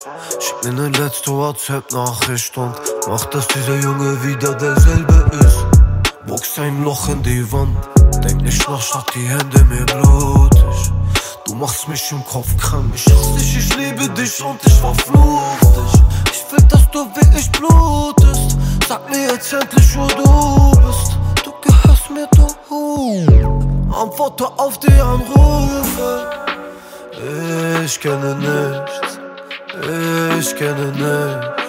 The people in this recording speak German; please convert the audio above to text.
Schick mir ne letzte WhatsApp-Nachricht und mach, dass dieser Junge wieder derselbe ist. Box ein Loch in die Wand, denk nicht nach, statt die Hände mir blutig. Du machst mich im Kopf krank, ich hasse dich, ich liebe dich und ich verfluch dich. Ich will, dass du wie ich blutest. Sag mir jetzt endlich, wo du bist. Du gehörst mir, du. Antworte auf die Anrufe. Ich kenne nichts, ich kenne nichts.